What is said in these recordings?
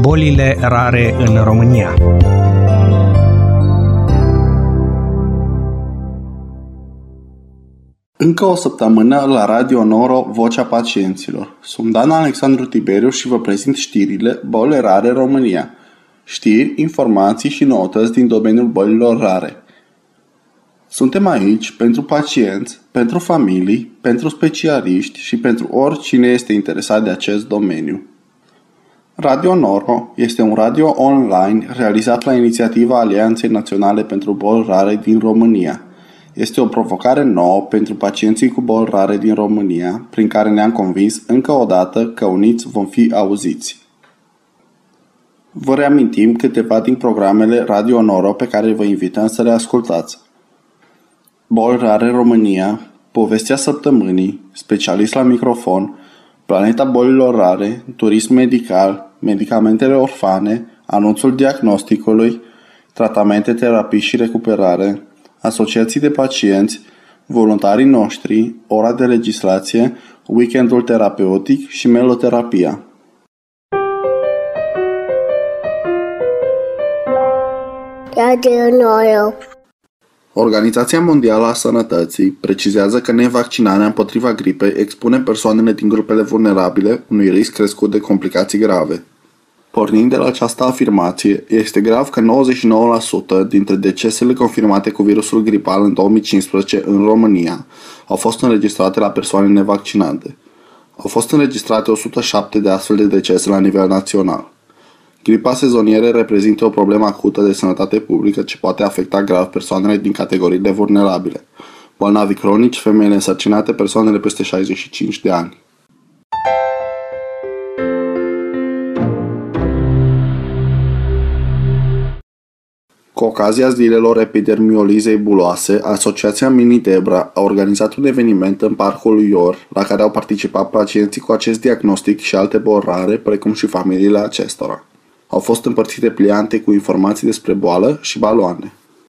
Bolile rare în România. Încă o săptămână la Radio Noro, Vocea Pacienților. Sunt Dan Alexandru Tiberiu și vă prezint știrile Boli rare în România. Știri, informații și noutăți din domeniul bolilor rare. Suntem aici pentru pacienți, pentru familii, pentru specialiști și pentru oricine este interesat de acest domeniu. Radio Noro este un radio online realizat la inițiativa Alianței Naționale pentru Boli Rare din România. Este o provocare nouă pentru pacienții cu boli rare din România, prin care ne-am convins încă o dată că uniți vom fi auziți. Vă reamintim câteva din programele Radio Noro pe care vă invităm să le ascultați. Boli rare în România, Povestea săptămânii, Specialist la microfon, Planeta bolilor rare, Turism medical, Medicamentele orfane, Anunțul diagnosticului, Tratamente, terapii și recuperare, Asociații de pacienți, Voluntarii noștri, Ora de legislație, Weekendul terapeutic și Meloterapia. Radio Noro. Organizația Mondială a Sănătății precizează că nevaccinarea împotriva gripei expune persoanele din grupele vulnerabile unui risc crescut de complicații grave. Pornind de la această afirmație, este grav că 99% dintre decesele confirmate cu virusul gripal în 2015 în România au fost înregistrate la persoane nevaccinate. Au fost înregistrate 107 de astfel de decese la nivel național. Gripa sezonieră reprezintă o problemă acută de sănătate publică ce poate afecta grav persoanele din categoriile vulnerabile: bolnavi cronici, femeile însărcinate, persoanele peste 65 de ani. Cu ocazia zilelor epidermiolizei buloase, Asociația Mini-Debra a organizat un eveniment în Parcul Ior, la care au participat pacienții cu acest diagnostic și alte boli rare, precum și familiile acestora. Au fost împărțite pliante cu informații despre boală și baloane.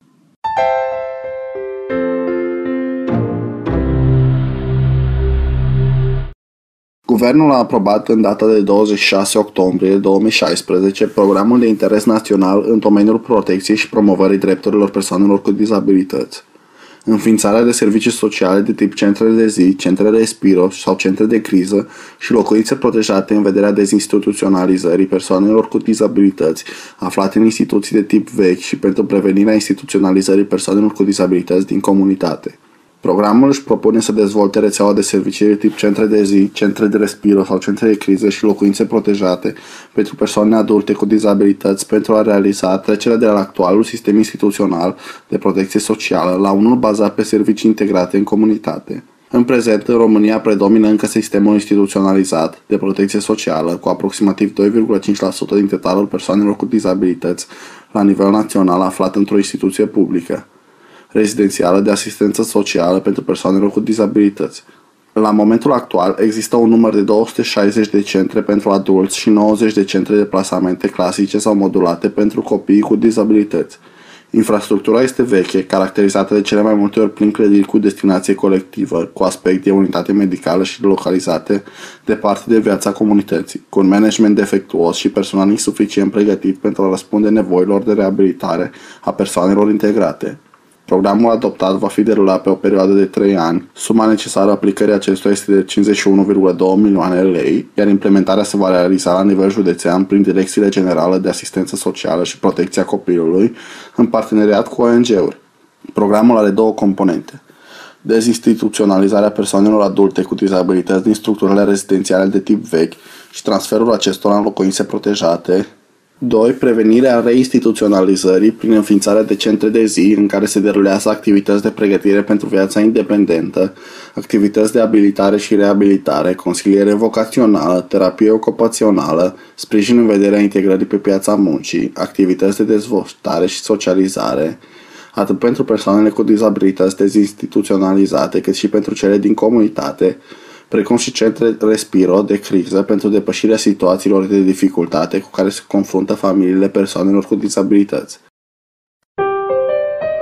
Guvernul a aprobat în data de 26 octombrie 2016 programul de interes național în domeniul protecției și promovării drepturilor persoanelor cu dizabilități. Înființarea de servicii sociale de tip centre de zi, centre respiro sau centre de criză și locuințe protejate în vederea dezinstituționalizării persoanelor cu dizabilități aflate în instituții de tip vechi și pentru prevenirea instituționalizării persoanelor cu dizabilități din comunitate. Programul își propune să dezvolte rețeaua de servicii de tip centre de zi, centre de respiro sau centre de criză și locuințe protejate pentru persoane adulte cu dizabilități pentru a realiza trecerea de la actualul sistem instituțional de protecție socială la unul bazat pe servicii integrate în comunitate. În prezent, în România predomină încă sistemul instituționalizat de protecție socială, cu aproximativ 2,5% din totalul persoanelor cu dizabilități la nivel național aflat într-o instituție publică rezidențială de asistență socială pentru persoanele cu dizabilități. La momentul actual există un număr de 260 de centre pentru adulți și 90 de centre de plasamente clasice sau modulate pentru copiii cu dizabilități. Infrastructura este veche, caracterizată de cele mai multe ori prin clădiri cu destinație colectivă, cu aspect de unitate medicală și localizate departe de viața comunității, cu un management defectuos și personal insuficient pregătit pentru a răspunde nevoilor de reabilitare a persoanelor integrate. Programul adoptat va fi derulat pe o perioadă de 3 ani. Suma necesară aplicării acestuia este de 51,2 milioane de lei, iar implementarea se va realiza la nivel județean prin Direcțiile Generale de Asistență Socială și Protecția Copilului, în parteneriat cu ONG-uri. Programul are două componente: dezinstituționalizarea persoanelor adulte cu dizabilități din structurile rezidențiale de tip vechi și transferul acestora în locuințe protejate. 2. Prevenirea reinstituționalizării prin înființarea de centre de zi în care se derulează activități de pregătire pentru viața independentă, activități de abilitare și reabilitare, consiliere vocațională, terapie ocupațională, sprijin în vederea integrării pe piața muncii, activități de dezvoltare și socializare, atât pentru persoanele cu dizabilități dezinstituționalizate, cât și pentru cele din comunitate, precum și centre respiro de criză pentru depășirea situațiilor de dificultate cu care se confruntă familiile persoanelor cu dizabilități.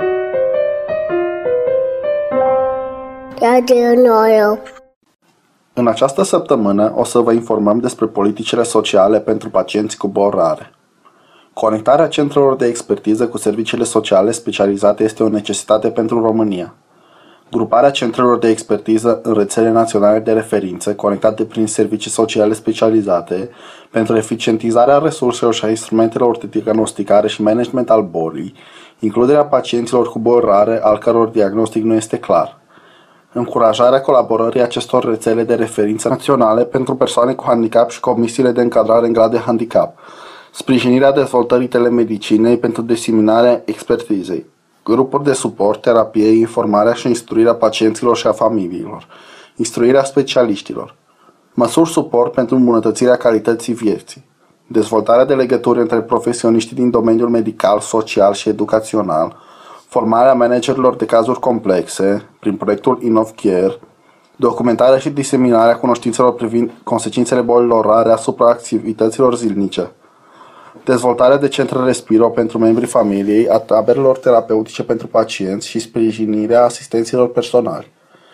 Radio Noro. În această săptămână o să vă informăm despre politicile sociale pentru pacienți cu boli rare. Conectarea centrelor de expertiză cu serviciile sociale specializate este o necesitate pentru România. Gruparea centrelor de expertiză în rețele naționale de referință, conectate prin servicii sociale specializate, pentru eficientizarea resurselor și a instrumentelor de diagnosticare și management al bolii, includerea pacienților cu boli rare, al căror diagnostic nu este clar. Încurajarea colaborării acestor rețele de referință naționale pentru persoane cu handicap și comisiile de încadrare în grad de handicap. Sprijinirea dezvoltării telemedicinei pentru diseminarea expertizei. Grupuri de suport, terapie, informarea și instruirea pacienților și a familiilor. Instruirea specialiștilor. Măsuri suport pentru îmbunătățirea calității vieții. Dezvoltarea de legături între profesioniștii din domeniul medical, social și educațional. Formarea managerilor de cazuri complexe prin proiectul InnovCare. Documentarea și diseminarea cunoștințelor privind consecințele bolilor rare asupra activităților zilnice. Dezvoltarea de centre Respiro pentru membrii familiei, a taberelor terapeutice pentru pacienți și sprijinirea asistenților personali.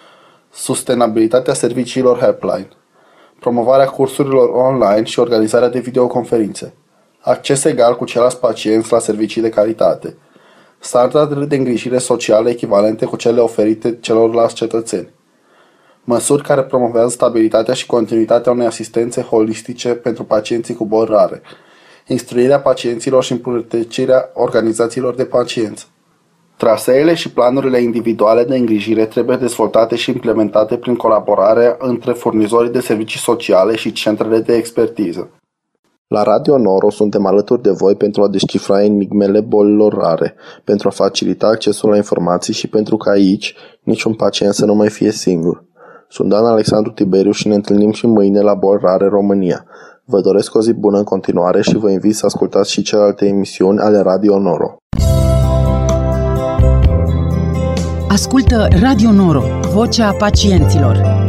Sustenabilitatea serviciilor helpline. Promovarea cursurilor online și organizarea de videoconferințe. Acces egal cu ceilalți pacienți la servicii de calitate. Standardele de îngrijire socială echivalente cu cele oferite celorlalți cetățeni. Măsuri care promovează stabilitatea și continuitatea unei asistențe holistice pentru pacienții cu boli rare. Instruirea pacienților și îmbunătățirea organizațiilor de pacienți. Traseele și planurile individuale de îngrijire trebuie dezvoltate și implementate prin colaborare între furnizorii de servicii sociale și centrele de expertiză. La Radio Noro suntem alături de voi pentru a descifra enigmele bolilor rare, pentru a facilita accesul la informații și pentru ca aici niciun pacient să nu mai fie singur. Sunt Dan Alexandru Tiberiu și ne întâlnim și mâine la Boli Rare România. Vă doresc o zi bună în continuare și vă invit să ascultați și celelalte emisiuni ale Radio Noro. Ascultă Radio Noro, vocea pacienților.